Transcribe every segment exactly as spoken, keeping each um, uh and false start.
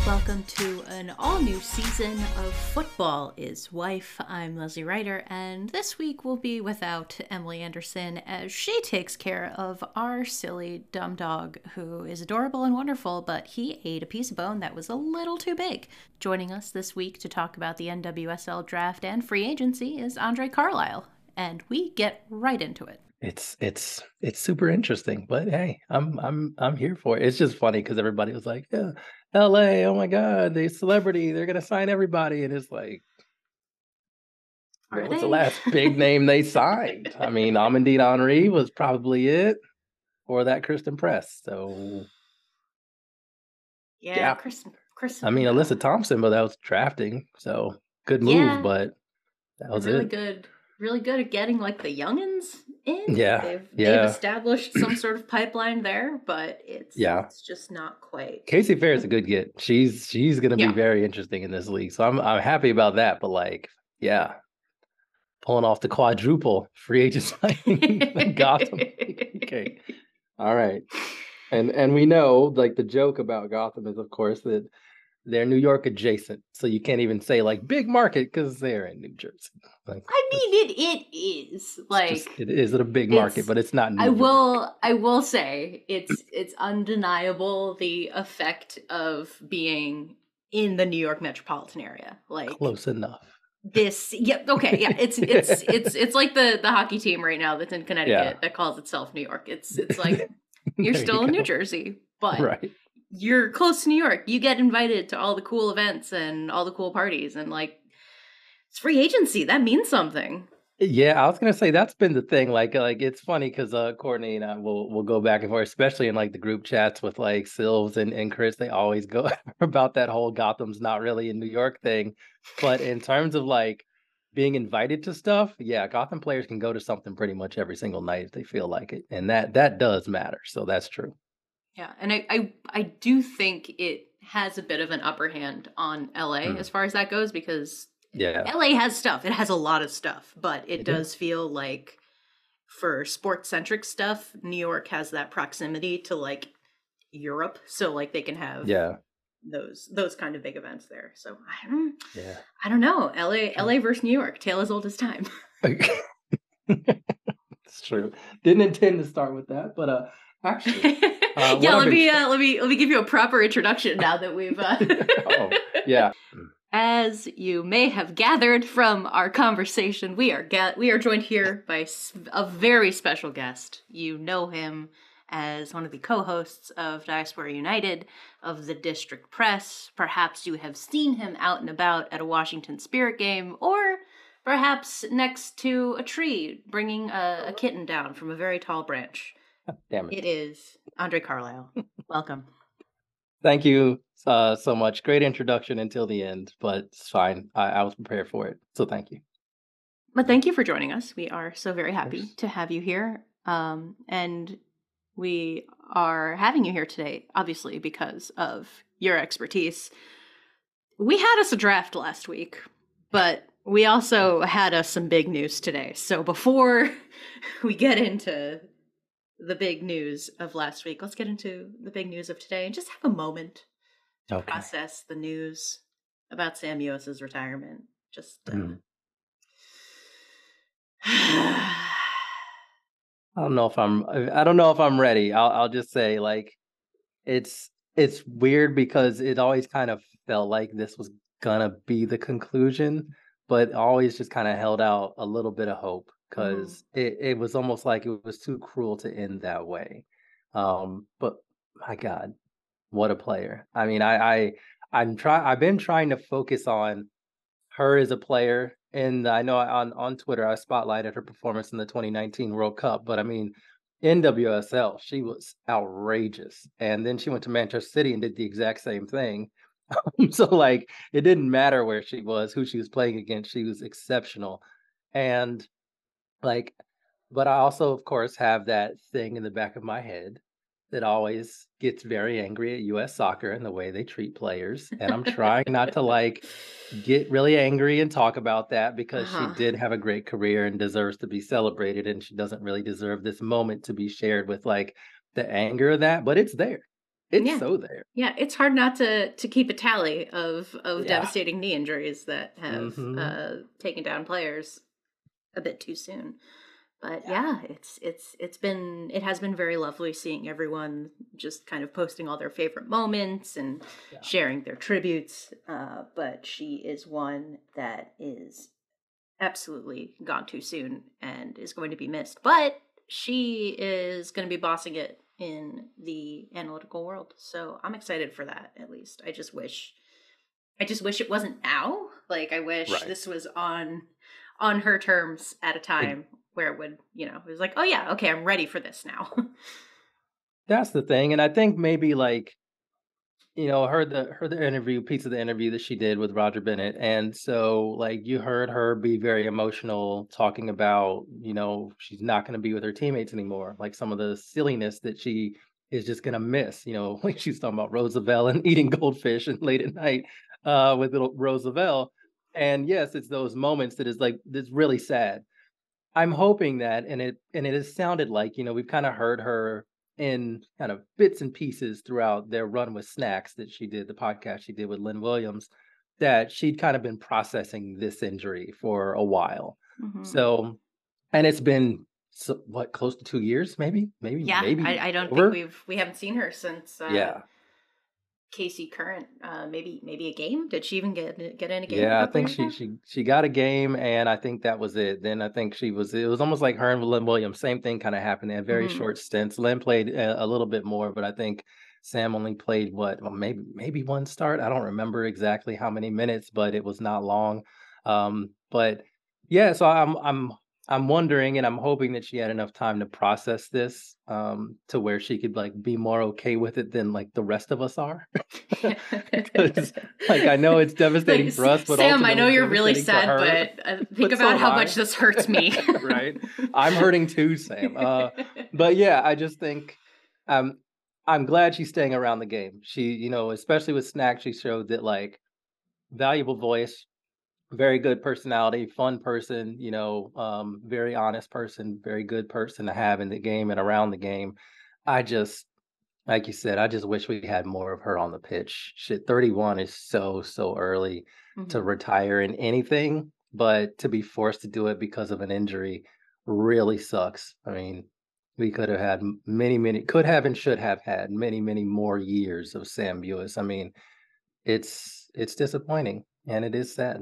Welcome to an all-new season of Football is Wife. I'm Leslie Ryder, and this week we'll be without Emily Anderson as she takes care of our silly dumb dog who is adorable and wonderful, but he ate a piece of bone that was a little too big. Joining us this week to talk about the N W S L draft and free agency is Andre Carlisle, and we get right into it. It's it's it's super interesting, but hey, I'm I'm I'm here for it. It's just funny because everybody was like, "Yeah, L A, oh my God, they celebrity, they're gonna sign everybody," and it's like, Are what was they? the last big name they signed? I mean, Amandine Henry was probably it, or that Kristen Press. So yeah, yeah, Kristen. Kristen. I mean, uh, Alyssa Thompson, but that was drafting, so good move, Yeah, but that they're was really it. good. Really good at getting like the youngins in. Yeah, They've they've yeah, established some sort of pipeline there, but it's yeah. it's just not quite. Casey Fair is a good get. She's she's gonna be Yeah. very interesting in this league. So I'm I'm happy about that. But like, yeah, pulling off the quadruple free agent signing Gotham. Okay. All right. And and we know like the joke about Gotham is of course that they're New York adjacent. So you can't even say like big market because they're in New Jersey. Like I it's, mean, it it is it's just like it is a big market, it's. but it's not New I York. will I will say it's it's undeniable the effect of being in the New York metropolitan area. Like Close enough. this, yeah, okay, yeah, it's it's it's it's like the the hockey team right now that's in Yeah. Connecticut that calls itself New York. It's it's like you're There you still in New go. Jersey, but Right. you're close to New York. You get invited to all the cool events and all the cool parties, and like it's free agency. That means something. Yeah, I was gonna say that's been the thing. Like, like it's funny because uh, Courtney and I will will go back and forth, especially in like the group chats with like Silves and, and Chris. They always go about that whole Gotham's not really in New York thing. But in terms of like being invited to stuff, yeah, Gotham players can go to something pretty much every single night if they feel like it, and that that does matter. So that's true. Yeah, and I I, I do think it has a bit of an upper hand on L A Mm. as far as that goes because Yeah, L A has stuff. It has a lot of stuff, but it it does does. feel like for sports centric stuff, New York has that proximity to like Europe, so like they can have Yeah, those those kind of big events there. So I don't yeah. I don't know. L A True. L A versus New York, tale as old as time. It's true. Didn't intend to start with that, but uh, actually, uh, what Yeah, I've let been. me Tr- uh, let me let me give you a proper introduction now that we've uh oh, yeah. As you may have gathered from our conversation, we are ga- we are joined here by s- a very special guest. You know him as one of the co-hosts of Diaspora United, of the District Press. Perhaps you have seen him out and about at a Washington Spirit game, or perhaps next to a tree, bringing a, a kitten down from a very tall branch. Damn it. It is Andre Carlisle. Welcome. Thank you uh, so much. Great introduction until the end, but it's fine. I, I was prepared for it. So thank you. But thank you for joining us. We are so very Of happy course. to have you here. Um, and we are having you here today, obviously, because of your expertise. We had us a draft last week, but we also had us some big news today. So before we get into the big news of last week, let's get into the big news of today and just have a moment to Okay. process the news about Sam Ewas's retirement. Just uh, Mm. I don't know if I'm. I don't know if I'm ready. I'll. I'll just say like it's. It's weird because it always kind of felt like this was gonna be the conclusion, but always just kind of held out a little bit of hope mhm. because it, it was almost like it was too cruel to end that way. Um, but my God, what a player. I mean, I, I I'm try I've been trying to focus on her as a player. And I know on, on Twitter I spotlighted her performance in the twenty nineteen World Cup, but I mean N W S L, she was outrageous. And then she went to Manchester City and did the exact same thing. So like it didn't matter where she was, who she was playing against, she was exceptional. And like, but I also, of course, have that thing in the back of my head that always gets very angry at U S soccer and the way they treat players. And I'm trying not to like get really angry and talk about that because she Uh-huh. did have a great career and deserves to be celebrated. And she doesn't really deserve this moment to be shared with like the anger of that, but it's there. It's Yeah. so there. Yeah, it's hard not to to keep a tally of of Yeah. devastating knee injuries that have Mhm. uh, taken down players a bit too soon. But Yeah. yeah, it's it's it's been it has been very lovely seeing everyone just kind of posting all their favorite moments and Yeah. sharing their tributes. Uh, but she is one that is absolutely gone too soon and is going to be missed. But she is going to be bossing it in the analytical world. So I'm excited for that, at least. I just wish I just wish it wasn't now. Like I wish Right. this was on on her terms at a Ex- time where it would, you know, it was like, "Oh yeah, okay, I'm ready for this now." That's the thing. And I think maybe like, you know, heard the heard the interview, piece of the interview that she did with Roger Bennett. And so like you heard her be very emotional talking about, you know, she's not going to be with her teammates anymore. Like some of the silliness that she is just going to miss, you know, like she's talking about Roosevelt and eating goldfish and late at night uh with little Roosevelt. And yes, it's those moments that is like that's really sad. I'm hoping that, and it and it has sounded like, you know, we've kind of heard her in kind of bits and pieces throughout their run with Snacks that she did, the podcast she did with Lynn Williams, that she'd kind of been processing this injury for a while. hmm So, and it's been so, what, close to two years, maybe, maybe, Yeah, maybe I, I don't think over. we've we haven't seen her since uh, Yeah, Casey Current. Uh, maybe maybe a game. Did she even get get in a game a yeah, I couple think years she ago? she she got a game, and I think that was it. Then I think she was. It was almost like her and Lynn Williams. Same thing kind of happened. They had very hmm short stints. Lynn played a, a little bit more, but I think Sam only played what, well, maybe maybe one start. I don't remember exactly how many minutes, but it was not long. Um, but yeah, so I'm I'm I'm wondering, and I'm hoping that she had enough time to process this, um, to where she could like be more okay with it than like the rest of us are. Because like I know it's Like devastating S- for us, but Sam, I know ultimately you're really devastating for sad, her. but uh, think But so about am how much I. this hurts me. Right? I'm hurting too, Sam. Uh, but yeah, I just think um I'm glad she's staying around the game. She, you know, especially with Snack, she showed that like valuable voice, very good personality, fun person, you know, um, very honest person, very good person to have in the game and around the game. I just like you said, I just wish we had more of her on the pitch. Shit, thirty-one is so, so early to hmm retire in anything, but to be forced to do it because of an injury really sucks. I mean, we could have had m- many, many, could have and should have had many, many more years of Sam Buis. I mean, it's it's disappointing and it is sad.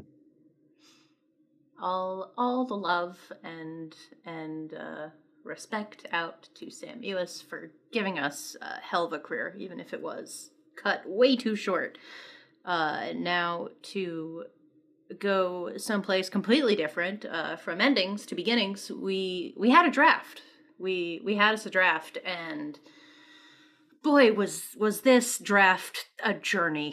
all all the love and and uh, respect out to Sam Ewis for giving us a hell of a career, even if it was cut way too short. Uh, now to go someplace completely different, uh, from endings to beginnings, we we had a draft. We we had us a draft, and boy, was was this draft a journey.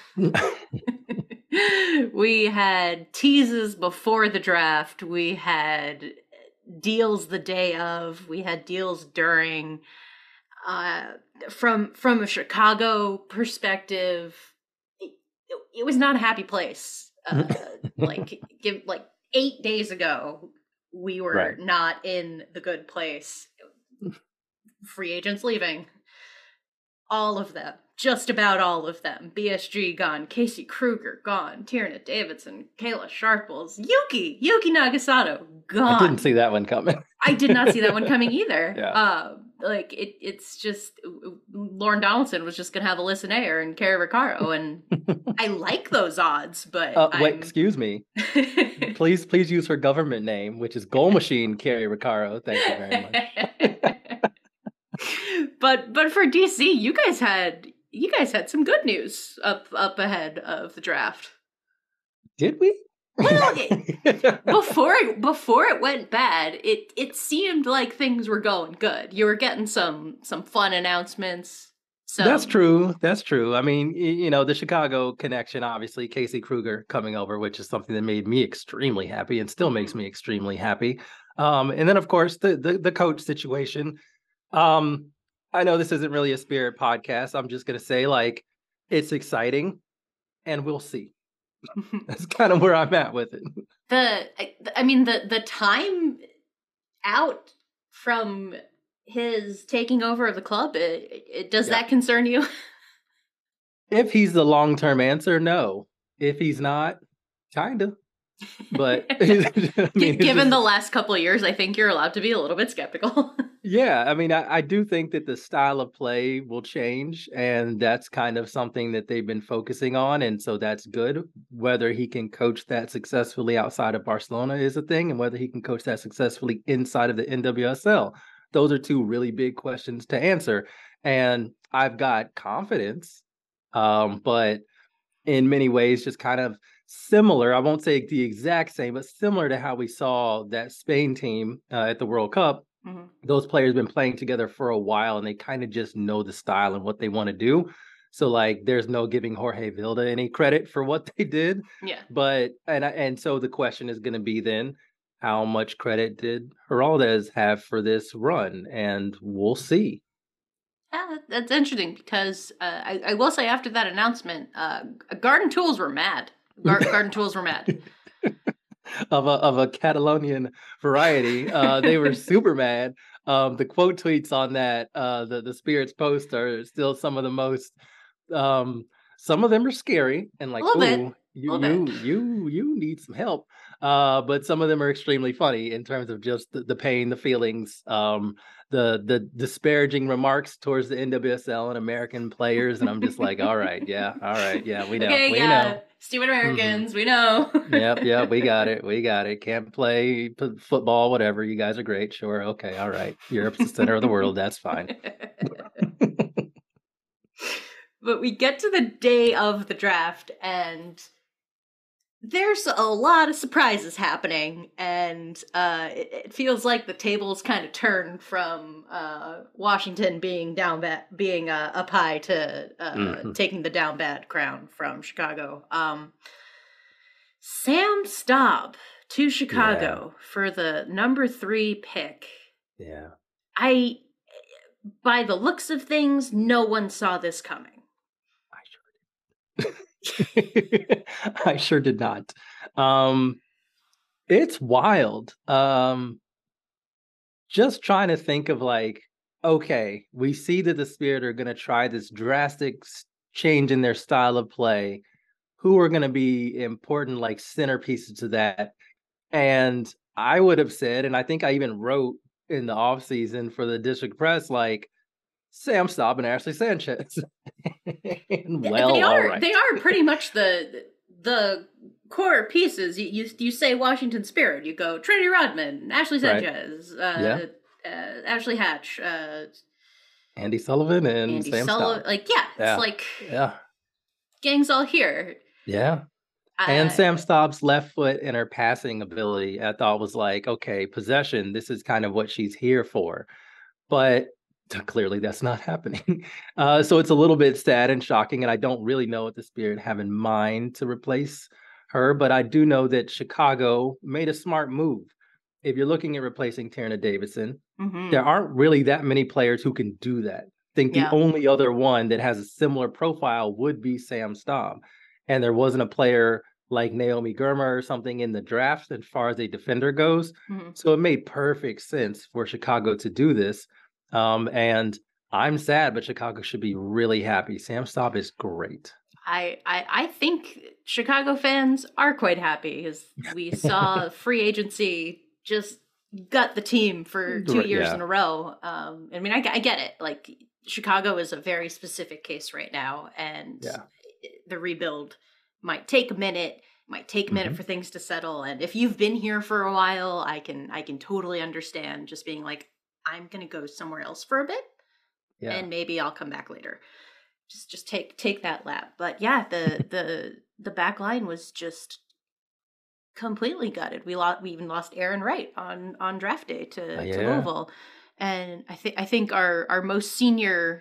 We had teases before the draft. We had deals the day of. We had deals during. Uh, from from a Chicago perspective, it, it was not a happy place. Uh, like give like eight days ago, we were Right. not in the good place. Free agents leaving. All of them. Just about all of them. B S G gone. Casey Kruger gone. Tierna Davidson. Kayla Sharples. Yuki. Yuki Nagasato I didn't gone. see that one coming. I did not see that one coming either. Yeah. Uh, like it, it's just Lauren Donaldson was just gonna have Alyssa Nair and Carrie Recaro, and I like those odds, but Uh, wait, I'm. excuse me. Please, please use her government name, which is Goal Machine Carrie Recaro. Thank you very much. but but for D C, you guys had you guys had some good news up up ahead of the draft. Did we? Well, it, before it, before it went bad, it it seemed like things were going good. You were getting some some fun announcements. That's Some true. That's true. I mean, y- you know, the Chicago connection, obviously, Casey Kruger coming over, which is something that made me extremely happy and still makes Mhm. me extremely happy. Um, and then, of course, the the, the coach situation. Um, I know this isn't really a Spirit podcast. I'm just gonna say, like, it's exciting, and we'll see. That's kind of where I'm at with it. the I, I mean the the time out from his taking over of the club, it, it, does Yeah. that concern you? If he's the long-term answer, no. If he's not, kind of. But I mean, it's given just, the last couple of years, I think you're allowed to be a little bit skeptical. yeah, I mean, I, I do think that the style of play will change, and that's kind of something that they've been focusing on, and so that's good. Whether he can coach that successfully outside of Barcelona is a thing, and whether he can coach that successfully inside of the N W S L, those are two really big questions to answer. And I've got confidence, um, but in many ways, just kind of similar. I won't say the exact same, but similar to how we saw that Spain team uh, at the World Cup. Mm-hmm. Those players been playing together for a while, and they kind of just know the style and what they want to do. So like, there's no giving Jorge Vilda any credit for what they did. Yeah. But and and so the question is going to be then, how much credit did Geraldes have for this run? And we'll see. Yeah, that's interesting because uh, I, I will say after that announcement, uh, Garden Tools were mad. Gar- Garden Tools were mad. of a of a Catalonian variety, uh, they were super mad. Um, the quote tweets on that, uh, the the Spirits post are still some of the most. Um, some of them are scary and like, ooh, you you you you need some help. Uh, but some of them are extremely funny in terms of just the, the pain, the feelings, um, the the disparaging remarks towards the N W S L and American players, and I'm just like, all right, yeah, all right, yeah, we know, okay, we yeah. know. Stupid Americans, mm-hmm. we know. Yep, yep, we got it, we got it. Can't play p- football, whatever. You guys are great, sure, okay, all right. Europe's the center of the world. That's fine. But we get to the day of the draft, and there's a lot of surprises happening, and uh, it, it feels like the tables kind of turned from uh, Washington being down bad, being uh, up high to uh, mm-hmm. taking the down bad crown from Chicago. Um, Sam Staub to Chicago yeah. for the number three pick. Yeah, I, by the looks of things, no one saw this coming. I sure did not. Um, it's wild. Um, just trying to think of like, okay, we see that the Spirit are going to try this drastic change in their style of play. Who are going to be important like centerpieces to that? And I would have said, and I think I even wrote in the offseason for the District Press, like, Sam Staub and Ashley Sanchez. well, they are all right. they are pretty much the the core pieces. You, you you say Washington Spirit, you go Trinity Rodman, Ashley Sanchez, right. uh, yeah. uh, Ashley Hatch, uh, Andy Sullivan, and Andy Sam Sullivan. Staub. Like yeah, yeah. it's like yeah, gang's all here. Yeah. And uh, Sam Staub's left foot and her passing ability, I thought was like, okay, possession. This is kind of what she's here for, but clearly that's not happening. Uh, so it's a little bit sad and shocking, and I don't really know what the Spirit have in mind to replace her, but I do know that Chicago made a smart move. If you're looking at replacing Tierna Davidson, mm-hmm. there aren't really that many players who can do that. I think yeah. the only other one that has a similar profile would be Sam Staub, and there wasn't a player like Naomi Girma or something in the draft as far as a defender goes. Mm-hmm. So it made perfect sense for Chicago to do this. Um, and I'm sad, but Chicago should be really happy. Sam Staub is great. I, I, I think Chicago fans are quite happy because we saw free agency just gut the team for two years yeah. in a row. Um, I mean, I, I get it. Like, Chicago is a very specific case right now, and yeah. the rebuild might take a minute. Might take a minute mm-hmm. for things to settle. And if you've been here for a while, I can I can totally understand just being like, I'm gonna go somewhere else for a bit, yeah. and maybe I'll come back later. Just, just take take that lap. But yeah, the the the back line was just completely gutted. We lost. We even lost Aaron Wright on on draft day to, uh, yeah. to Louisville, and I think I think our our most senior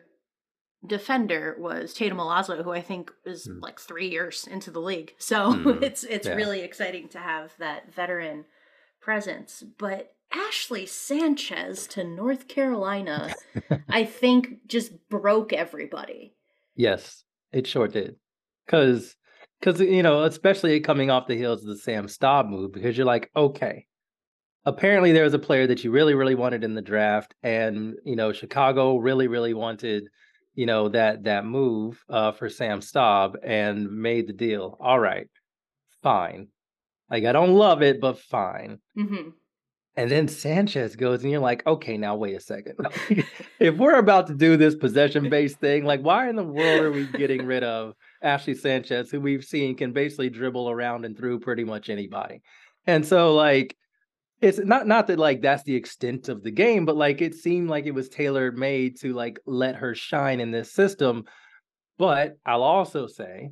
defender was Tatum Milazzo, who I think is mm. like three years into the league. So mm. it's it's yeah. really exciting to have that veteran presence, but. Ashley Sanchez to North Carolina, I think just broke everybody. Yes, it sure did. Because, because you know, especially coming off the heels of the Sam Staub move, because you're like, okay, apparently there was a player that you really, really wanted in the draft, and you know, Chicago really, really wanted, you know, that that move uh, for Sam Staub and made the deal. All right, fine. Like I don't love it, but fine. Mm-hmm. And then Sanchez goes, and you're like, okay, now wait a second. If we're about to do this possession based thing, like, why in the world are we getting rid of Ashley Sanchez, who we've seen can basically dribble around and through pretty much anybody? And so, like, it's not not that like that's the extent of the game, but like it seemed like it was tailor made to like let her shine in this system. But I'll also say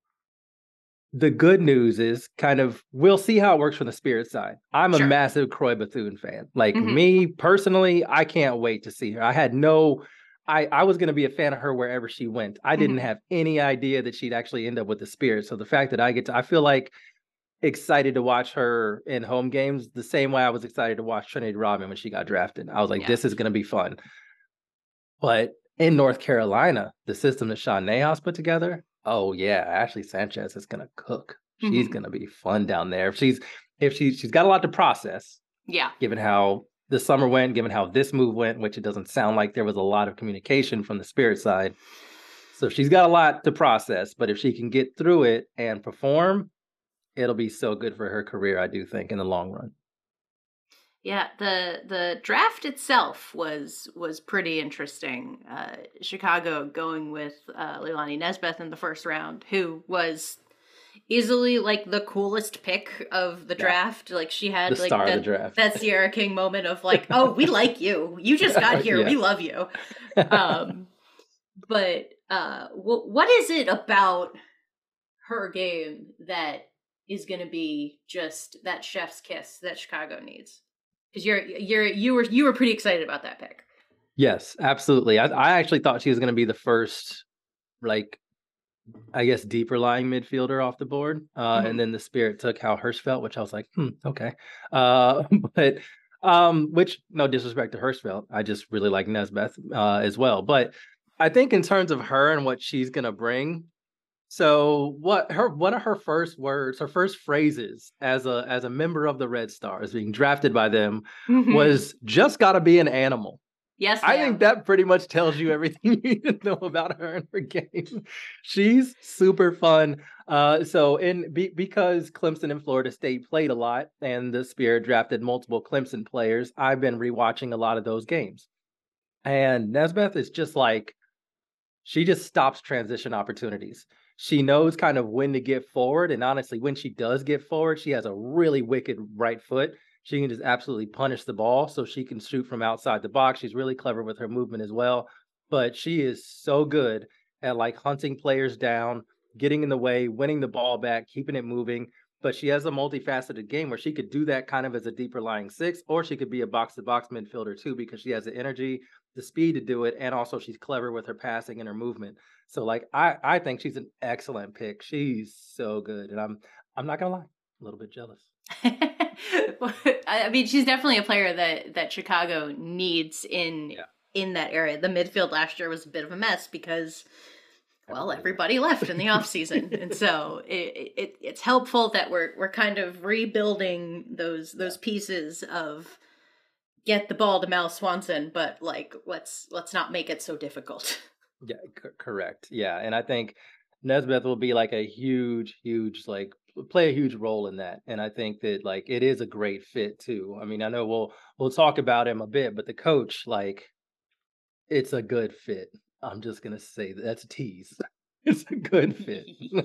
the good news is kind of we'll see how it works from the Spirit side. I'm a Sure. massive Croy Bethune fan. Like Mm-hmm. me personally, I can't wait to see her. I had no I, I was going to be a fan of her wherever she went. I didn't Mm-hmm. have any idea that she'd actually end up with the Spirit. So the fact that I get to, I feel like excited to watch her in home games the same way I was excited to watch Trinity Rodman when she got drafted. I was like, Yeah. this is going to be fun. But in North Carolina, the system that Sean Nahas put together, oh yeah, Ashley Sanchez is gonna cook. She's Mm-hmm. gonna be fun down there. If she's if she she's got a lot to process, Yeah. given how the summer went, given how this move went, which it doesn't sound like there was a lot of communication from the Spirit side. So she's got a lot to process, but if she can get through it and perform, it'll be so good for her career, I do think, in the long run. Yeah, the the draft itself was was pretty interesting. Uh, Chicago going with uh, Leilani Nesbeth in the first round, who was easily like the coolest pick of the Yeah. draft. Like she The had like star of the that draft. that Sierra King moment of like, oh, we like you. You just got here. Yeah. We love you. Um, but uh, wh- what is it about her game that is going to be just that chef's kiss that Chicago needs? Because you're you're you were you were pretty excited about that pick. Yes, absolutely. I, I actually thought she was going to be the first, like, I guess, deeper lying midfielder off the board. Uh, Mhm. And then the Spirit took Hal Hirschfeld, which I was like, hmm, okay. Uh, but, um, which, no disrespect to Hirschfeld, I just really like Nesbeth uh, as well. But I think in terms of her and what she's going to bring, so what her one of her first words, her first phrases as a as a member of the Red Stars being drafted by them Mhm. was just gotta be an animal. Yes, I ma'am. think that pretty much tells you everything you need to know about her and her game. She's super fun. Uh, so in be, because Clemson and Florida State played a lot, and the Spirit drafted multiple Clemson players, I've been rewatching a lot of those games. And Nesbeth is just like she just stops transition opportunities. She knows kind of when to get forward. And honestly, when she does get forward, she has a really wicked right foot. She can just absolutely punish the ball. So she can shoot from outside the box. She's really clever with her movement as well. But she is so good at like hunting players down, getting in the way, winning the ball back, keeping it moving. But she has a multifaceted game where she could do that kind of as a deeper lying six, or she could be a box to box midfielder too, because she has the energy, the speed to do it, and also she's clever with her passing and her movement. So like I I think she's an excellent pick. She's so good, and I'm I'm not gonna lie, a little bit jealous. I mean, she's definitely a player that that Chicago needs in Yeah. in that area. The midfield last year was a bit of a mess because, well, Everybody everybody left in the off season, and so it, it it's helpful that we're we're kind of rebuilding those those pieces of get the ball to Mal Swanson, but like let's let's not make it so difficult. Yeah, c- correct. Yeah, and I think Nesbeth will be like a huge, huge like play a huge role in that. And I think that like it is a great fit too. I mean, I know we'll we'll talk about him a bit, but the coach, like, it's a good fit. I'm just gonna say that that's a tease. It's a good fit.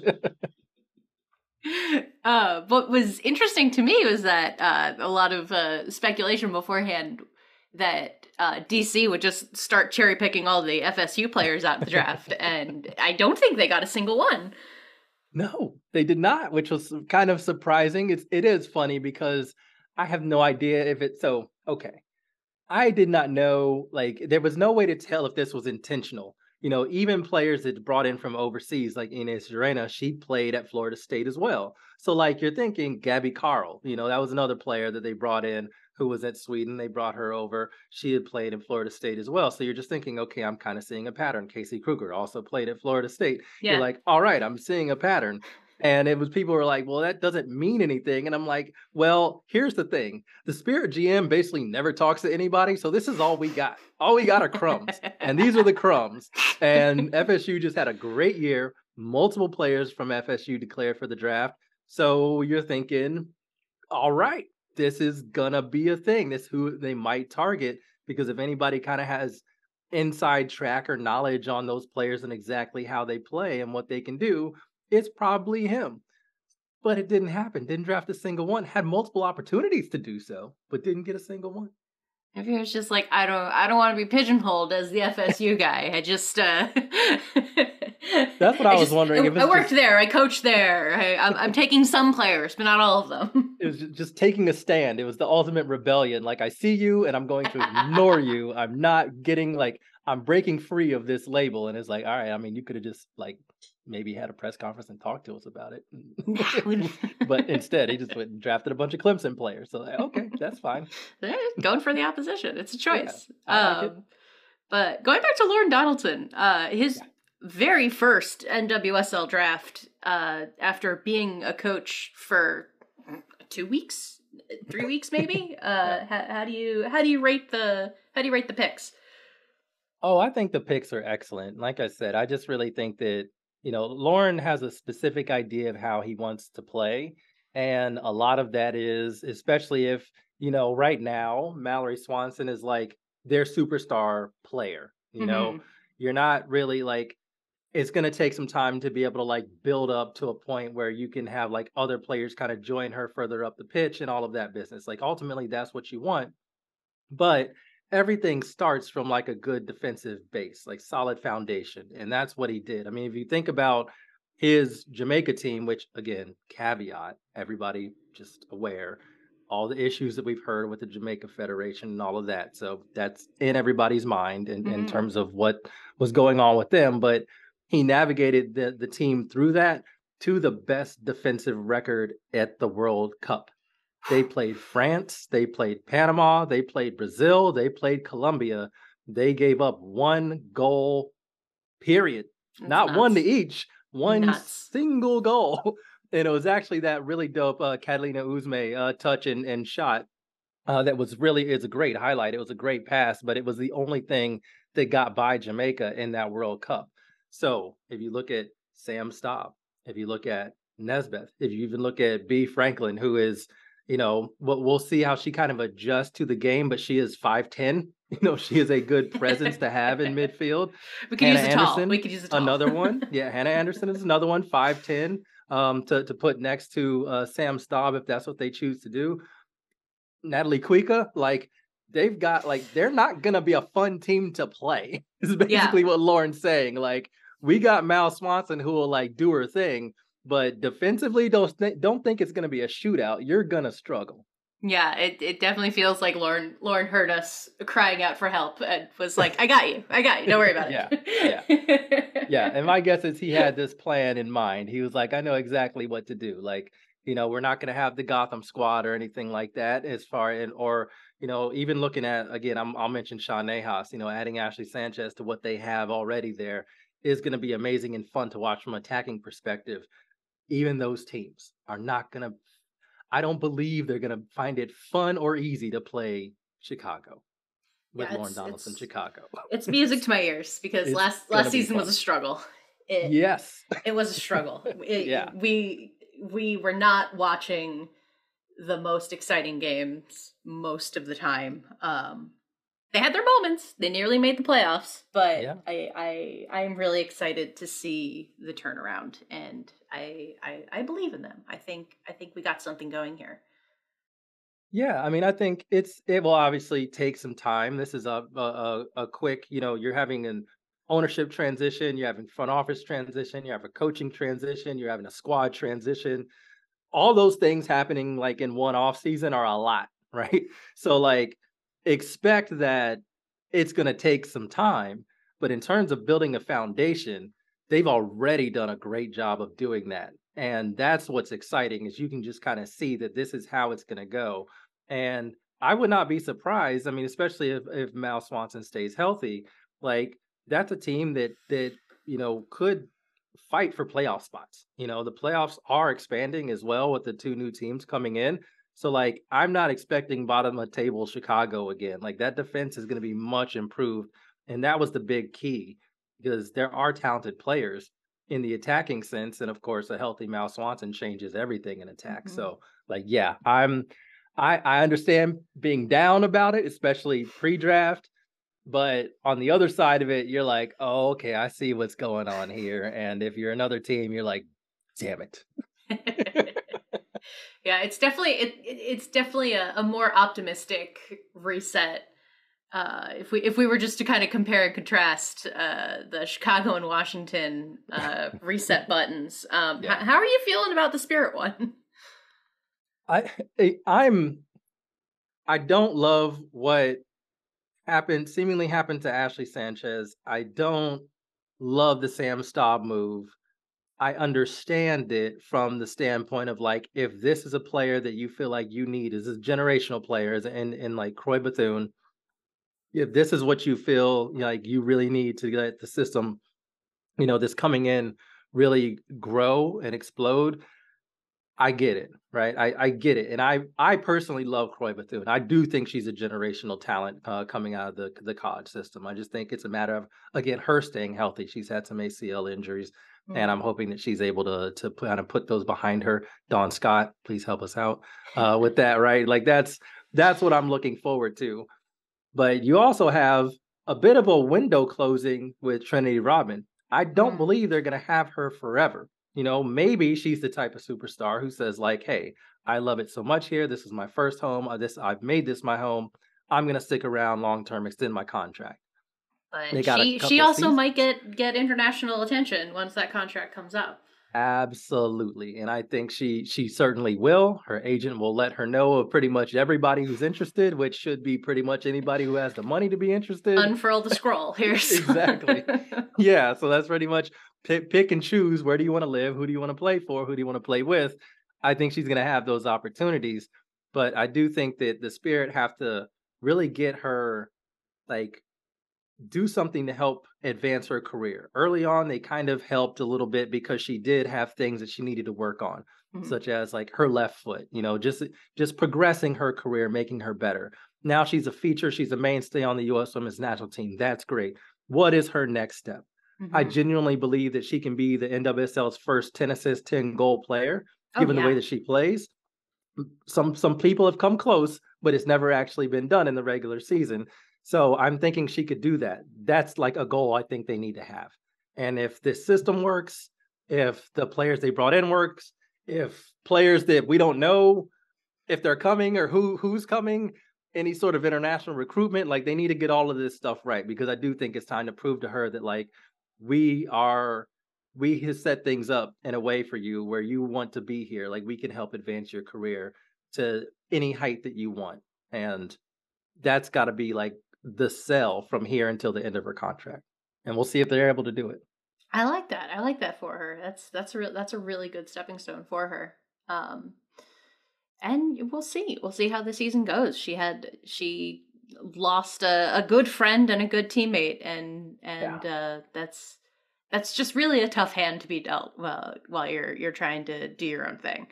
Uh, what was interesting to me was that uh, a lot of uh, speculation beforehand that uh, D C would just start cherry picking all the F S U players out of the draft, and I don't think they got a single one. No, they did not, which was kind of surprising. It's it is funny because I have no idea if it's so okay. I did not know, like, there was no way to tell if this was intentional. You know, even players that brought in from overseas, like Ines Urena, she played at Florida State as well. So, like, you're thinking Gabby Carl, you know, that was another player that they brought in who was at Sweden. They brought her over. She had played in Florida State as well. So you're just thinking, okay, I'm kind of seeing a pattern. Casey Kruger also played at Florida State. You're Yeah. like, all right, I'm seeing a pattern. And it was people were like, well, that doesn't mean anything. And I'm like, well, here's the thing. The Spirit G M basically never talks to anybody. So this is all we got. All we got are crumbs. And these are the crumbs. And F S U just had a great year. Multiple players from F S U declared for the draft. So you're thinking, all right, this is gonna be a thing. This who they might target, because if anybody kind of has inside track or knowledge on those players and exactly how they play and what they can do, it's probably him. But it didn't happen. Didn't draft a single one. Had multiple opportunities to do so, but didn't get a single one. Maybe it was just like, I don't I don't want to be pigeonholed as the F S U guy. I just uh That's what I, I was just, wondering. I, if I worked just, there. I coached there. I, I'm, I'm taking some players, but not all of them. It was just taking a stand. It was the ultimate rebellion. Like, I see you and I'm going to ignore you. I'm not getting like, I'm breaking free of this label. And it's like, all right, I mean, you could have just like maybe had a press conference and talked to us about it. But instead, he just went and drafted a bunch of Clemson players. So, like, okay, that's fine. Going for the opposition. It's a choice. Yeah, um, like but going back to Lorne Donaldson, uh, his yeah. very first N W S L draft, uh, after being a coach for two weeks, three weeks maybe. Uh, yeah. how, how do you how do you rate the how do you rate the picks? Oh, I think the picks are excellent. Like I said, I just really think that, you know, Lorne has a specific idea of how he wants to play, and a lot of that is, especially if, you know, right now Mallory Swanson is like their superstar player. You mm-hmm. know, you're not really like, it's going to take some time to be able to like build up to a point where you can have like other players kind of join her further up the pitch and all of that business. Like, ultimately, that's what you want. But everything starts from like a good defensive base, like solid foundation. And that's what he did. I mean, if you think about his Jamaica team, which again, caveat, everybody just aware, all the issues that we've heard with the Jamaica Federation and all of that. So that's in everybody's mind in, mm-hmm. in terms of what was going on with them. But he navigated the, the team through that to the best defensive record at the World Cup. They played France, they played Panama, they played Brazil, they played Colombia. They gave up one goal, period. That's Not nuts. One to each, one nuts. Single goal. And it was actually that really dope uh, Catalina Uzme uh, touch and, and shot uh, that was really, it's a great highlight. It was a great pass, but it was the only thing that got by Jamaica in that World Cup. So if you look at Sam Staub, if you look at Nesbeth, if you even look at B. Franklin, who is, you know, we'll, we'll see how she kind of adjusts to the game, but she is five ten. You know, she is a good presence to have in midfield. We could Hannah use the Anderson, tall. We could use the tall. Another one. Yeah, Hannah Anderson is another one, five ten, um, to, to put next to uh, Sam Staub if that's what they choose to do. Natalie Kuika, like, they've got, like, they're not going to be a fun team to play. Is basically yeah. what Lauren's saying. Like, we got Mal Swanson who will, like, do her thing. But defensively, don't th- don't think it's going to be a shootout. You're going to struggle. Yeah, it, it definitely feels like Lauren Lauren heard us crying out for help and was like, I got you. I got you. Don't worry about it. yeah, yeah. Yeah, and my guess is he had this plan in mind. He was like, I know exactly what to do. Like, you know, we're not going to have the Gotham squad or anything like that as far in, or, you know, even looking at, again, I'm, I'll mention Sean Nahas, you know, adding Ashley Sanchez to what they have already there is going to be amazing and fun to watch from an attacking perspective. Even those teams are not going to, I don't believe they're going to find it fun or easy to play Chicago with yeah, Lorne Donaldson, Chicago. It's music to my ears because it's last last season be was a struggle. It, yes. It was a struggle. It, yeah. We, we were not watching the most exciting games most of the time. Um, They had their moments. They nearly made the playoffs, but yeah. I, I, I'm really excited to see the turnaround, and I, I, I believe in them. I think, I think we got something going here. Yeah, I mean, I think it's it will obviously take some time. This is a a, a quick, you know, you're having an ownership transition, you're having front office transition, you have a coaching transition, you're having a squad transition. All those things happening like in one off season are a lot, right? So like. Expect that it's going to take some time, but in terms of building a foundation, they've already done a great job of doing that. And that's what's exciting is you can just kind of see that this is how it's going to go. And I would not be surprised. I mean, especially if, if Mal Swanson stays healthy, like that's a team that, that, you know, could fight for playoff spots. You know, the playoffs are expanding as well with the two new teams coming in. So like I'm not expecting bottom of table Chicago again. Like that defense is going to be much improved. And that was the big key because there are talented players in the attacking sense. And of course, a healthy Mal Swanson changes everything in attack. Mhm. So like, yeah, I'm I, I understand being down about it, especially pre-draft. But on the other side of it, you're like, oh, okay, I see what's going on here. And if you're another team, you're like, damn it. Yeah, it's definitely it, it it's definitely a, a more optimistic reset. Uh, if we if we were just to kind of compare and contrast uh, the Chicago and Washington uh, reset buttons, um, Yeah. h- how are you feeling about the Spirit one? I I- I'm I don't love what happened seemingly happened to Ashley Sanchez. I don't love the Sam Staub move. I understand it from the standpoint of like if this is a player that you feel like you need as a generational player as in in like Croy Bethune, if this is what you feel like you really need to get the system, you know, this coming in really grow and explode, I get it, right? I, I get it, and I I personally love Croy Bethune. I do think she's a generational talent uh, coming out of the the college system. I just think it's a matter of again her staying healthy. She's had some A C L injuries, and I'm hoping that she's able to to kind of put those behind her. Dawn Scott, please help us out uh, with that, right? Like that's that's what I'm looking forward to. But you also have a bit of a window closing with Trinity Rodman. I don't Mm. believe they're going to have her forever. You know, maybe she's the type of superstar who says like, "Hey, I love it so much here. This is my first home. Uh, This I've made this my home. I'm going to stick around long term, extend my contract." They But got a she she couple also seasons. might get get international attention once that contract comes up. Absolutely. And I think she she certainly will. Her agent will let her know of pretty much everybody who's interested, which should be pretty much anybody who has the money to be interested. Unfurl the scroll. Here's Exactly. Yeah, so that's pretty much pick pick and choose where do you wanna live, who do you wanna play for, who do you wanna play with. I think she's gonna have those opportunities, but I do think that the Spirit have to really get her, like, do something to help advance her career. Early on, they kind of helped a little bit because she did have things that she needed to work on, Mhm. such as like her left foot, you know, just just progressing her career, making her better. Now she's a feature, she's a mainstay on the U S Women's National Team. That's great. What is her next step? I Mhm. genuinely believe that she can be the N W S L's first ten assist, ten goal player, Oh given the way yeah. that she plays. Some some people have come close, but it's never actually been done in the regular season. So I'm thinking she could do that. That's like a goal I think they need to have. And if this system works, if the players they brought in works, if players that we don't know if they're coming or who who's coming, any sort of international recruitment, like they need to get all of this stuff right because I do think it's time to prove to her that like we are we have set things up in a way for you where you want to be here. Like we can help advance your career to any height that you want. And that's got to be like the sell from here until the end of her contract. And we'll see if they're able to do it. I like that. I like that for her. That's that's a real that's a really good stepping stone for her. Um and we'll see. We'll see how the season goes. She had she lost a, a good friend and a good teammate, and Yeah. and uh, that's that's just really a tough hand to be dealt while while you're you're trying to do your own thing.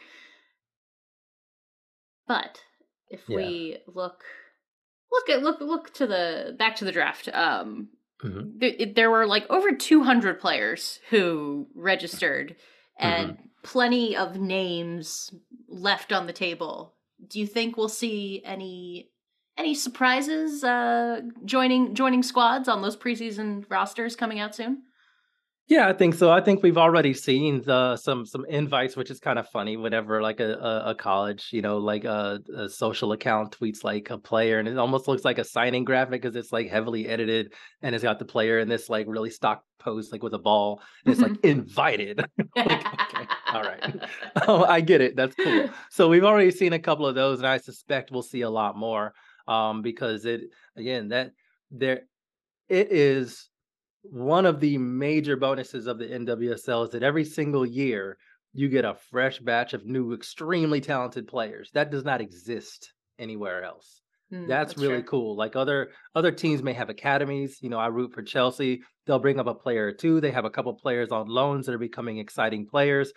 But if Yeah. we look look at look look to the back to the draft, um, Hmm. there, there were like over two hundred players who registered Hmm. and plenty of names left on the table. Do you think we'll see any any surprises uh joining joining squads on those preseason rosters coming out soon? Yeah, I think so. I think we've already seen the some some invites, which is kind of funny. Whenever like a a, a college, you know, like a, a social account tweets like a player, and it almost looks like a signing graphic because it's like heavily edited, and it's got the player in this like really stock pose, like with a ball, and it's like invited. Like, okay, all right, oh, I get it. That's cool. So we've already seen a couple of those, and I suspect we'll see a lot more, um, because it again that there it is one of the major bonuses of the N W S L is that every single year you get a fresh batch of new, extremely talented players. That does not exist anywhere else. Mm, That's that's really true. cool. Like other other teams may have academies. You know, I root for Chelsea. They'll bring up a player or two. They have a couple players on loans that are becoming exciting players.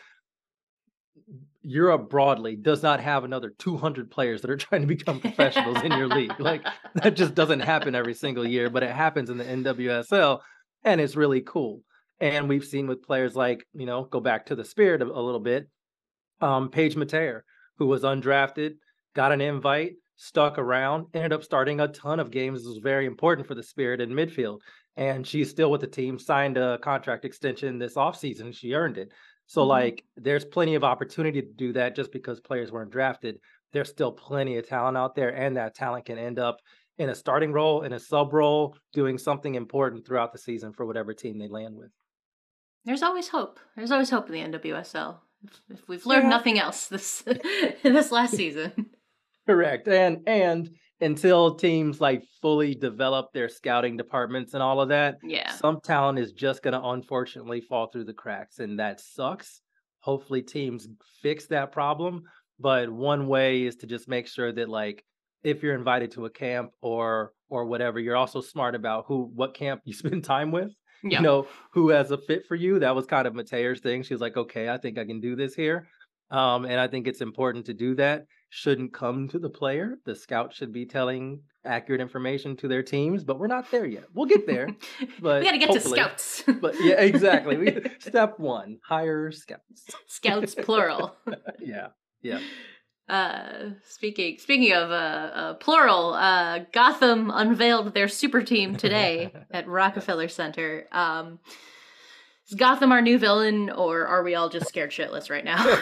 Europe broadly does not have another two hundred players that are trying to become professionals in your league. Like that just doesn't happen every single year, but it happens in the N W S L and it's really cool. And we've seen with players like, you know, go back to the Spirit a, a little bit. Um, Paige Mateer, who was undrafted, got an invite, stuck around, ended up starting a ton of games. It was very important for the Spirit in midfield. And she's still with the team, signed a contract extension this offseason. She earned it. So, Hmm. like, there's plenty of opportunity to do that just because players weren't drafted. There's still plenty of talent out there, and that talent can end up in a starting role, in a sub role, doing something important throughout the season for whatever team they land with. There's always hope. There's always hope in the N W S L. If, if we've learned Yeah, nothing else this this last season. correct. And and until teams like fully develop their scouting departments and all of that, Yeah. some talent is just going to unfortunately fall through the cracks and that sucks. Hopefully teams fix that problem, but one way is to just make sure that like if you're invited to a camp or or whatever, you're also smart about who what camp you spend time with. You Yeah. know, who has a fit for you. That was kind of Mateer's thing. She was like, "Okay, I think I can do this here." Um, and I think it's important to do that shouldn't come to the player. The scout should be telling accurate information to their teams, but we're not there yet. We'll get there, We but got to get to hopefully. scouts. But yeah, exactly. We step one, hire scouts. Scouts plural. Yeah. Yeah. Uh, speaking speaking of uh, uh plural, uh, Gotham unveiled their super team today at Yes. Rockefeller Center. Um, is Gotham our new villain, or are we all just scared shitless right now?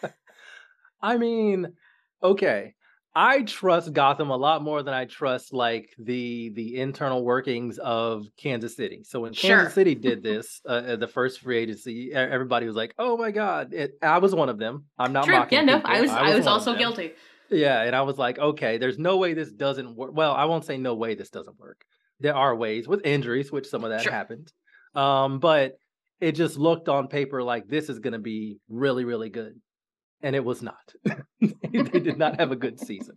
I mean, okay. I trust Gotham a lot more than I trust like the the internal workings of Kansas City. So when Kansas Sure. City did this, uh, uh, the first free agency, e- everybody was like, "Oh my God!" It, I was one of them. I'm not True. Yeah. mocking No, I people. was I I was was one of also them. guilty. Yeah, and I was like, "Okay, there's no way this doesn't work." Well, I won't say no way this doesn't work. There are ways with injuries, which some of that Sure. happened, um, but it just looked on paper like this is going to be really, really good and it was not. They did not have a good season.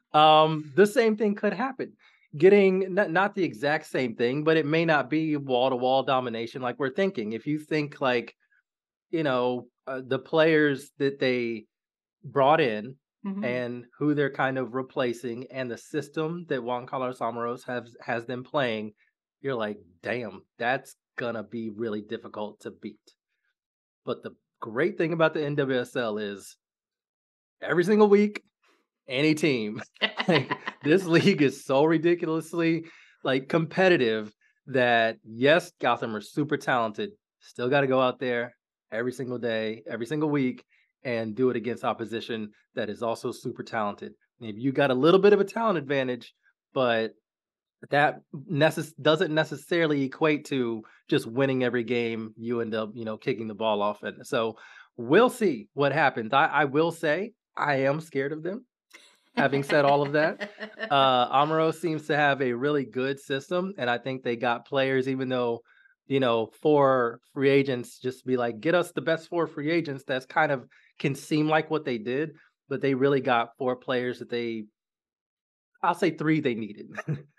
Um, the same thing could happen. Getting not, not the exact same thing, but it may not be wall to wall domination like we're thinking. If you think like, you know, uh, the players that they brought in Hmm. and who they're kind of replacing and the system that Juan Carlos Amaros has has them playing, you're like, damn, that's gonna be really difficult to beat. But the great thing about the N W S L is every single week, any team. Like this league is so ridiculously like competitive that yes, Gotham are super talented. Still got to go out there every single day, every single week, and do it against opposition that is also super talented. Maybe you got a little bit of a talent advantage, but that necess- doesn't necessarily equate to just winning every game. You end up, you know, kicking the ball off, and so we'll see what happens. I, I will say I am scared of them. Having said all of that, uh, Amaro seems to have a really good system, and I think they got players. Even though, you know, four free agents just be like, get us the best four free agents. That's kind of can seem like what they did, but they really got four players that they I'll say three they needed.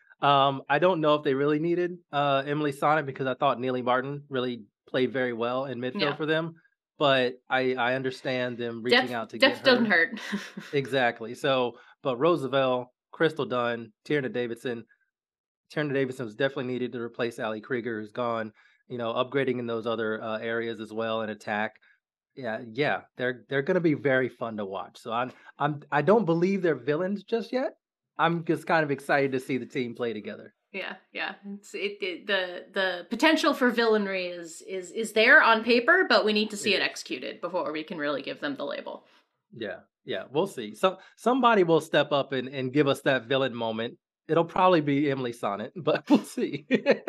um, I don't know if they really needed uh, Emily Sonnet because I thought Neely Martin really played very well in midfield Yeah. for them, but I I understand them reaching Depth out to get depth doesn't her. hurt. Exactly. So, but Roosevelt, Crystal Dunn, Tierna Davidson, Tierna Davidson was definitely needed to replace Ali Krieger, who's gone. You know, upgrading in those other uh, areas as well in attack. Yeah, yeah, they're they're gonna be very fun to watch. So I'm I'm I don't believe they're villains just yet. I'm just kind of excited to see the team play together. Yeah, yeah. It's it, it the the potential for villainry is is is there on paper, but we need to see It it is. executed before we can really give them the label. Yeah, yeah, we'll see. So somebody will step up and, and give us that villain moment. It'll probably be Emily Sonnet, but we'll see.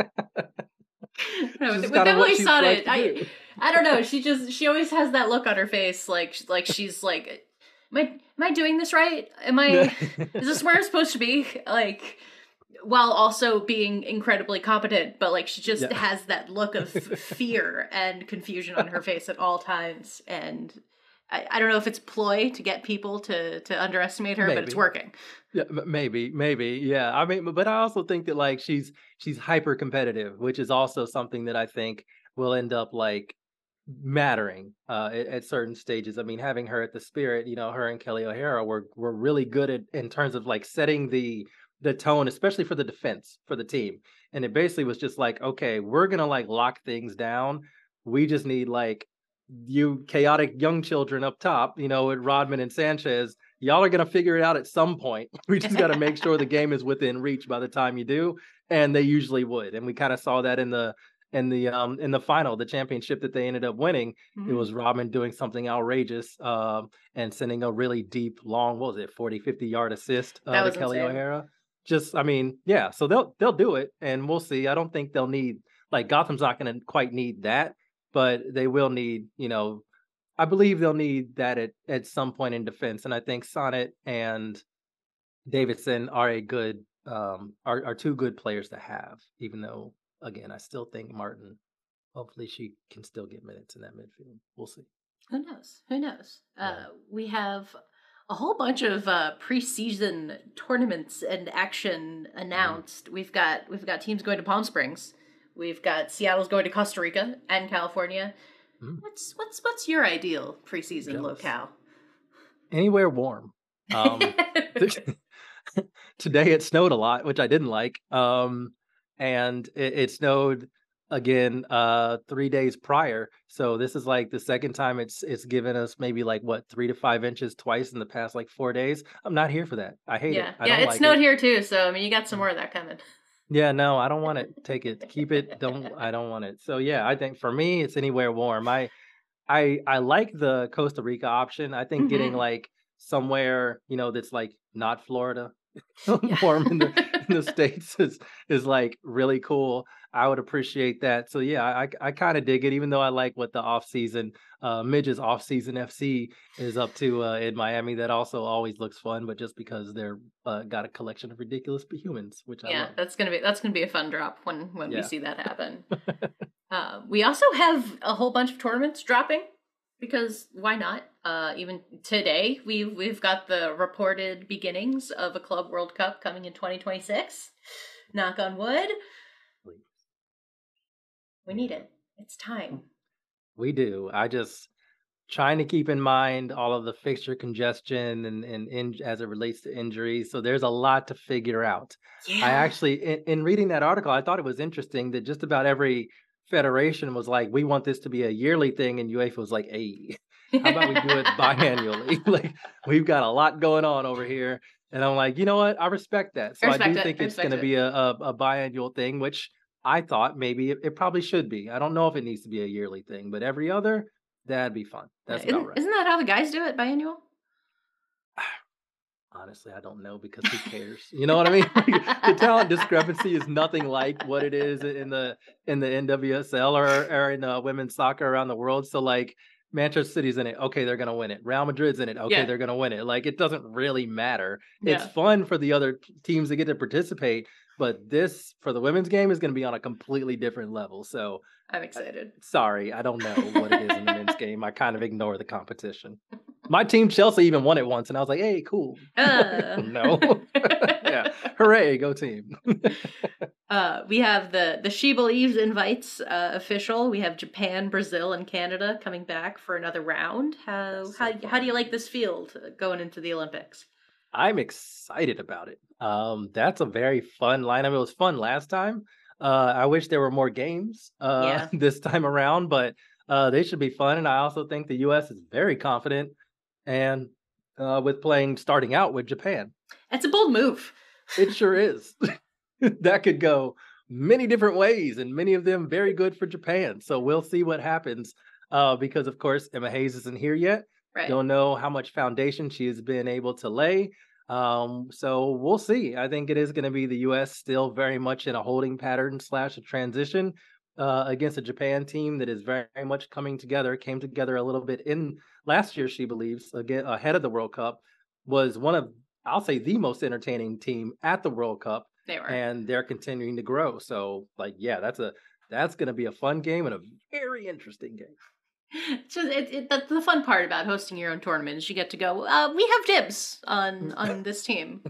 No, She's with, just with kind of what Emily she likes Sonnet, to I do. I don't know. She just she always has that look on her face, like like she's like, am I am I doing this right? Am I is this where I'm supposed to be? Like, while also being incredibly competent, but like she just Yeah. has that look of fear and confusion on her face at all times, and I, I don't know if it's ploy to get people to to underestimate her, but it's Maybe. working. Yeah, m- maybe, maybe, yeah. I mean, but I also think that like she's she's hyper competitive, which is also something that I think will end up like mattering uh, at, at certain stages. I mean, having her at the Spirit, you know, her and Kelly O'Hara were were really good at in terms of like setting the the tone, especially for the defense for the team. And it basically was just like, okay, we're gonna like lock things down. We just need like you chaotic young children up top, you know, with Rodman and Sanchez. Y'all are gonna figure it out at some point. We just got to make sure the game is within reach by the time you do, and they usually would. And we kind of saw that in the in the um in the final, the championship that they ended up winning. It Mhm. was Robin doing something outrageous um and sending a really deep, long, what was it, forty, fifty yard assist uh, That to was Kelly insane. O'Hara. Just, I mean, yeah. So they'll they'll do it, and we'll see. I don't think they'll need like Gotham's not going to quite need that, but they will need, you know, I believe they'll need that at at some point in defense, and I think Sonnet and Davidson are a good um are are two good players to have, even though again, I still think Martin, hopefully she can still get minutes in that midfield. We'll see. Who knows? Who knows? Yeah. Uh, we have a whole bunch of uh, preseason tournaments and action Mhm. announced. We've got we've got teams going to Palm Springs. We've got Seattle's going to Costa Rica and California. Mm, What's what's what's your ideal preseason jealous. locale? Anywhere warm. Um Today it snowed a lot, which I didn't like. Um and it, it snowed again uh three days prior. So this is like the second time it's it's given us maybe like what three to five inches twice in the past like four days. I'm not here for that. I hate it. Yeah, I yeah, don't it like snowed it. here too. So I mean, you got some Mm. more of that coming. Yeah, no, I don't want it. Take it. Keep it. Don't I don't want it. So yeah, I think for me it's anywhere warm. I I I like the Costa Rica option. I think getting Hmm. like somewhere, you know, that's like not Florida, Yeah. warm in the in the States is is like really cool. I would appreciate that. So yeah, I I kind of dig it, even though I like what the off season uh Midge's off season F C is up to uh in Miami. That also always looks fun, but just because they're uh, got a collection of ridiculous humans, which I Yeah, love. that's gonna be that's gonna be a fun drop when when we Yeah. see that happen. Uh, we also have a whole bunch of tournaments dropping because why not? Uh, even today, we've we've got the reported beginnings of a Club World Cup coming in twenty twenty-six. Knock on wood. Please. We need Yeah. it. It's time. We do. I just trying to keep in mind all of the fixture congestion and and in, as it relates to injuries. So there's a lot to figure out. I Yeah. actually, in, in reading that article, I thought it was interesting that just about every federation was like, "We want this to be a yearly thing," and UEFA was like, "Hey, how about we do it biannually?" Like we've got a lot going on over here, and I'm like, you know what? I respect that. I So I respect do it. think I it's going respect to it. be a, a a biannual thing, which I thought maybe it, it probably should be. I don't know if it needs to be a yearly thing, but every other. That'd be fun. Yeah, That's about isn't right. isn't that how the guys do it biannual? Honestly, I don't know because who cares? You know what I mean? Like, the talent discrepancy is nothing like what it is in the in the N W S L or or in uh, women's soccer around the world. So like Manchester City's in it, okay, they're gonna win it. Real Madrid's in it, okay, Yeah. they're gonna win it. Like it doesn't really matter. It's Yeah. fun for the other t- teams to get to participate, but this for the women's game is gonna be on a completely different level. So I'm uh, excited. sorry, I don't know what it is in the men's game. I kind of ignore the competition. My team, Chelsea, even won it once, and I was like, "Hey, cool." Uh. No. Yeah. Hooray, go team. Uh, we have the the She Believes invites uh, official. We have Japan, Brazil, and Canada coming back for another round. How That's how so how do you fun. like this field uh, going into the Olympics? I'm excited about it. Um, that's a very fun lineup. It was fun last time. Uh, I wish there were more games uh, Yeah, this time around, but uh, they should be fun. And I also think the U S is very confident and uh, with playing starting out with Japan. it's a bold move. It sure is. That could go many different ways, and many of them very good for Japan. So we'll see what happens. Uh, because of course Emma Hayes isn't here yet. Right. Don't know how much foundation she has been able to lay. Um, so we'll see. I think it is going to be the U S still very much in a holding pattern slash a transition uh, against a Japan team that is very much coming together. Came together a little bit in last year, she believes, again ahead of the World Cup. Was one of I'll say the most entertaining team at the World Cup, They were. and they're continuing to grow. So, like, yeah, that's a that's going to be a fun game and a very interesting game. It's just it, it, that's the fun part about hosting your own tournament is you get to go. Uh, we have dibs on on this team.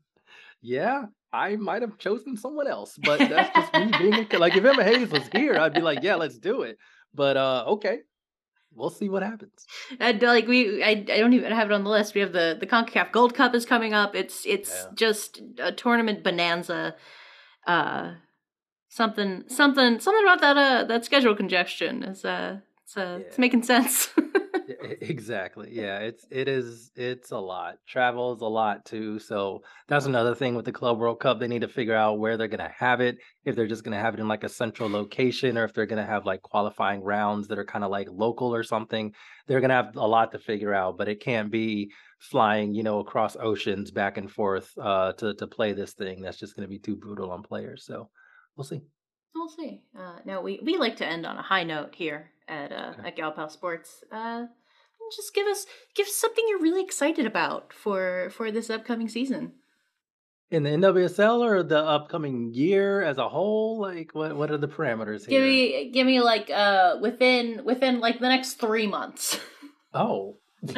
Yeah, I might have chosen someone else, but that's just me being a, like if Emma Hayes was here, I'd be like, yeah, let's do it. But uh, okay, we'll see what happens. And like we, I, I don't even have it on the list. We have the the CONCACAF Gold Cup is coming up. It's it's Yeah. just a tournament bonanza. Uh, something something something about that uh that schedule congestion is uh it's uh Yeah. it's making sense. E- Exactly. Yeah, it's it is it's a lot. Travel is a lot too. So that's another thing with the Club World Cup. They need to figure out where they're gonna have it. If they're just gonna have it in like a central location, or if they're gonna have like qualifying rounds that are kind of like local or something. They're gonna have a lot to figure out, but it can't be flying, you know, across oceans back and forth uh to to play this thing. That's just gonna be too brutal on players. So we'll see. We'll see. Uh, no, we we like to end on a high note here at uh, Okay. at Galpal Sports. Uh, just give us give us something you're really excited about for for this upcoming season. In the N W S L or the upcoming year as a whole, like what what are the parameters Give here? me give me like uh within within like the next three months. Oh,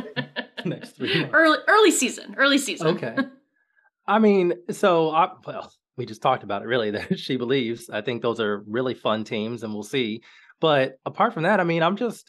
next three months. early early season, early season. Okay. I mean, so I well, we just talked about it really that She Believes. I think those are really fun teams and we'll see. But apart from that, I mean, I'm just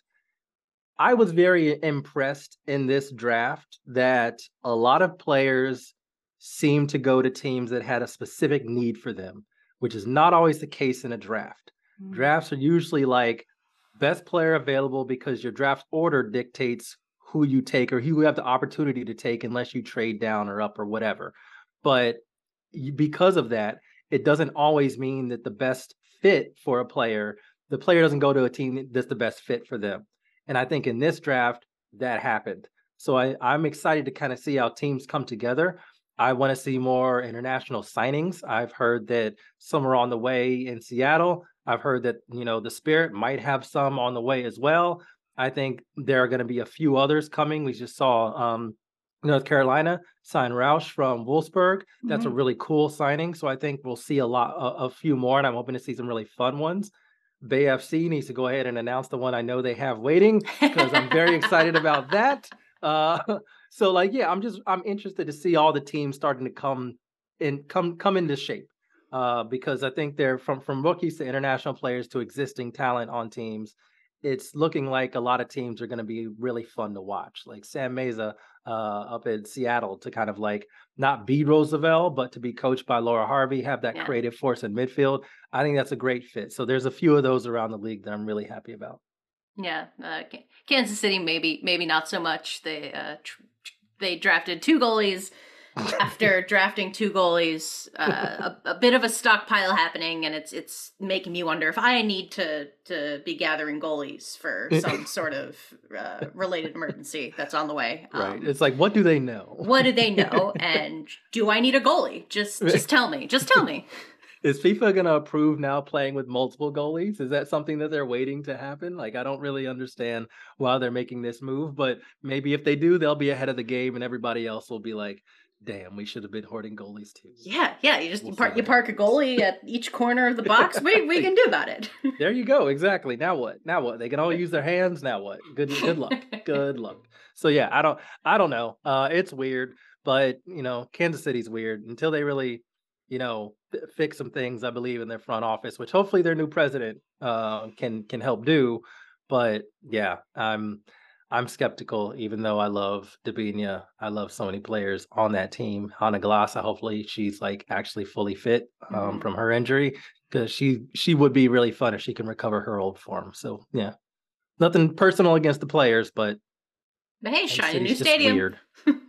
I was very impressed in this draft that a lot of players seem to go to teams that had a specific need for them, which is not always the case in a draft. Drafts are usually like best player available because your draft order dictates who you take or who you have the opportunity to take unless you trade down or up or whatever. But you, because of that, it doesn't always mean that the best fit for a player, the player doesn't go to a team that's the best fit for them. And I think in this draft, that happened. So I, I'm excited to kind of see how teams come together. I want to see more international signings. I've heard that some are on the way in Seattle. I've heard that, you know, the Spirit might have some on the way as well. I think there are going to be a few others coming. We just saw um, North Carolina sign Roush from Wolfsburg. That's a Mhm. really cool signing. So I think we'll see a lot, a, a few more, and I'm hoping to see some really fun ones. Bay F C needs to go ahead and announce the one I know they have waiting because I'm very excited about that. Uh, so like, yeah, I'm just I'm interested to see all the teams starting to come in come come into shape. Uh, because I think they're from from rookies to international players to existing talent on teams. It's looking like a lot of teams are going to be really fun to watch. Like Sam Meza uh, up in Seattle to kind of like not be Roosevelt, but to be coached by Laura Harvey, have that Yeah. creative force in midfield. I think that's a great fit. So there's a few of those around the league that I'm really happy about. Yeah, uh, Kansas City maybe maybe not so much. They uh, tr- they drafted two goalies after drafting two goalies. Uh, a, a bit of a stockpile happening, and it's it's making me wonder if I need to to be gathering goalies for some sort of uh, related emergency that's on the way. Right. Um, It's like, what do they know? what do they know, and do I need a goalie? Just just tell me. Just tell me. Is FIFA going to approve now playing with multiple goalies? Is that something that they're waiting to happen? Like, I don't really understand why they're making this move, but maybe if they do, they'll be ahead of the game and everybody else will be like, damn, we should have been hoarding goalies too. Yeah, yeah. You just We'll you see park what you park a happens. goalie at each corner of the box. We we can do about it. There you go. Exactly. Now what? Now what? They can all use their hands. Now what? Good good luck. Good luck. So yeah, I don't I don't know. Uh it's weird, but you know, Kansas City's weird until they really, you know, f- fix some things I believe in their front office, which hopefully their new president uh can can help do. But yeah, I'm I'm skeptical even though I love Dabinia. I love so many players on that team. Hannah Glass, hopefully she's like actually fully fit um Mhm. from her injury because she she would be really fun if she can recover her old form. So yeah, nothing personal against the players, but But hey, Kansas shiny new City's just stadium. weird.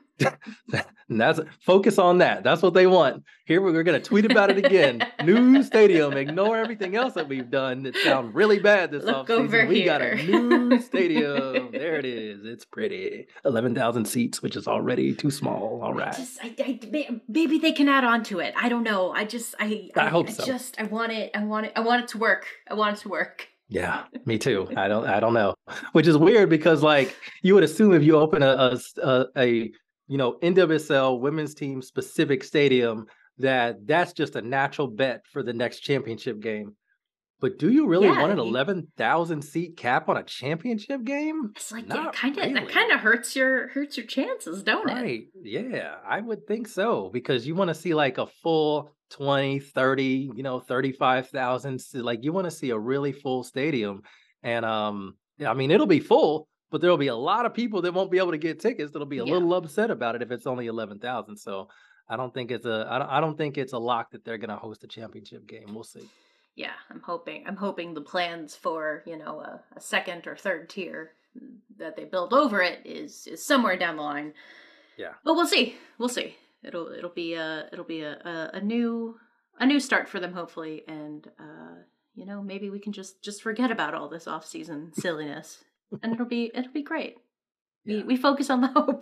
And that's focus on that. That's what they want. Here we're going to tweet about it again. New stadium. Ignore everything else that we've done that sound really bad this Look over offseason. We got a here. new stadium. There it is. It's pretty. eleven thousand seats, which is already too small. All I right. just, I, I, may- maybe they can add on to it. I don't know. I just, I, I I, hope I so. just, I want it. I want it. I want it to work. I want it to work. Yeah, me too. I don't I don't know. Which is weird because like you would assume if you open a a, s- a- a, you know N W S L women's team specific stadium that that's just a natural bet for the next championship game. But do you really Yeah, want an you- eleven thousand seat cap on a championship game? It's like Not it kind of that really. kind of hurts your hurts your chances, don't it? Right. Yeah, I would think so because you want to see like a full twenty, thirty, you know, thirty-five thousand. s- Like you want to see a really full stadium. And um yeah, I mean it'll be full, but there'll be a lot of people that won't be able to get tickets that'll be a Yeah. little upset about it if it's only eleven thousand. So I don't think it's a I don't, I don't think it's a lock that they're going to host a championship game. We'll see. Yeah, I'm hoping. I'm hoping the plans for you know a, a second or third tier that they build over it is is somewhere down the line. Yeah. But we'll see. We'll see. It'll it'll be a it'll be a, a, a new a new start for them hopefully, and uh, you know maybe we can just just forget about all this off season silliness, and it'll be it'll be great. We Yeah. we focus on the hope.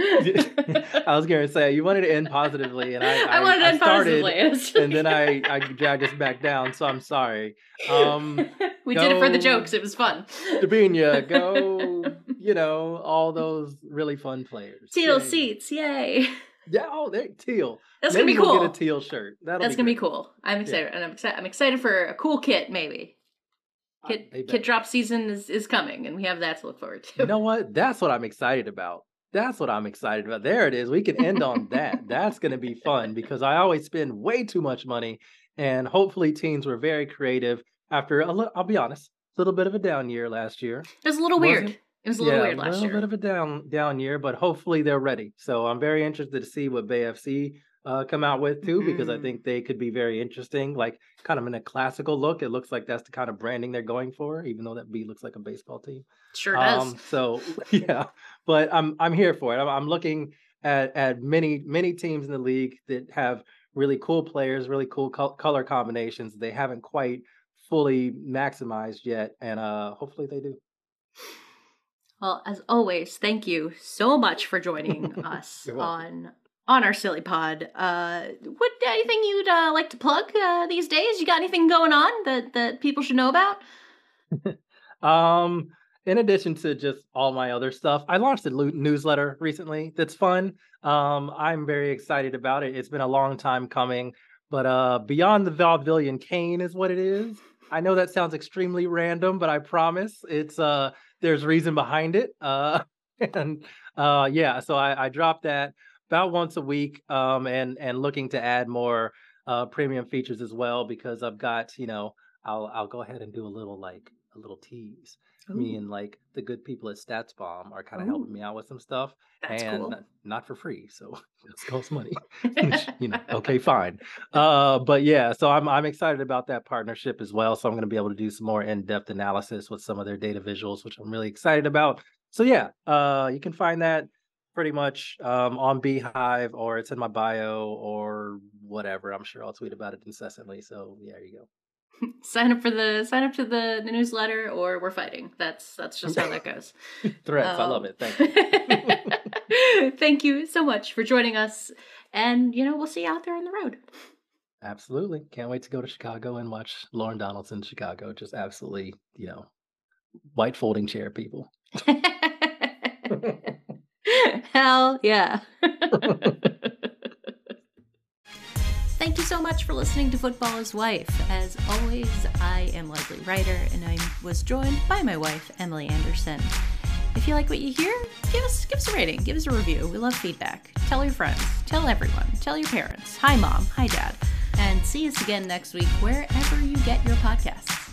I was going to say you wanted to end positively, and I I wanted to end started, positively. and it's really and then I I dragged us back down. So I'm sorry. Um, we did it for the go- jokes. It was fun. Dabinia, go, you know, all those really fun players. Teal Yay. seats, yay! Yeah, oh, they're teal. That's Maybe gonna be we'll cool. get a teal shirt. That'll That's be gonna be great. cool. I'm excited, and I'm excited. I'm excited for a cool kit. Maybe Uh, kit they kit better. drop season is, is coming, and we have that to look forward to. You know what? That's what I'm excited about. That's what I'm excited about. There it is. We can end on that. That's going to be fun because I always spend way too much money, and hopefully teams were very creative after. A li- I'll be honest, a little bit of a down year last year. It was a little Wasn't- weird. It was a little yeah, weird a last little year. bit of a down down year, but hopefully they're ready. So I'm very interested to see what Bay F C uh, come out with too, because I Mhm. think they could be very interesting. Like kind of in a classical look, it looks like that's the kind of branding they're going for, even though that B looks like a baseball team. Sure does. Um, so yeah, but I'm I'm here for it. I'm, I'm looking at at many many teams in the league that have really cool players, really cool col- color combinations. They haven't quite fully maximized yet, and uh, hopefully they do. Well, as always, thank you so much for joining us You're welcome. on on our silly pod. Uh, what anything you'd uh, like to plug uh, these days? You got anything going on that that people should know about? Um, in addition to just all my other stuff, I launched a lu- newsletter recently that's fun. Um, I'm very excited about it. It's been a long time coming, but uh, Beyond the Vaudevillian Cane is what it is. I know that sounds extremely random, but I promise it's uh there's reason behind it. Uh, and uh, yeah, so I, I drop that about once a week, um, and and looking to add more uh premium features as well because I've got you know I'll I'll go ahead and do a little like a little tease. Me Ooh, and like the good people at StatsBomb are kind of Ooh. helping me out with some stuff, that's and cool. not- not for free, so it costs money. Which, you know, okay, fine. Uh, but yeah, so I'm I'm excited about that partnership as well. So I'm going to be able to do some more in-depth analysis with some of their data visuals, which I'm really excited about. So yeah, uh, you can find that pretty much um, on Beehive, or it's in my bio, or whatever. I'm sure I'll tweet about it incessantly. So yeah, there you go. Sign up for the sign up to the, the newsletter, or we're fighting. That's that's just how that goes. Threats, I love Um, it. Thank you. Thank you so much for joining us, and you know we'll see you out there on the road. Absolutely. Can't wait to go to Chicago and watch Lauren Donaldson in Chicago. Just absolutely, you know, white folding chair people. Hell yeah. Thank you so much for listening to Footballer's Wife. As always, I am Leslie Ryder, and I was joined by my wife, Emily Anderson. If you like what you hear, give us give us a rating, give us a review. We love feedback. Tell your friends, tell everyone, tell your parents. Hi, Mom. Hi, Dad. And see us again next week wherever you get your podcasts.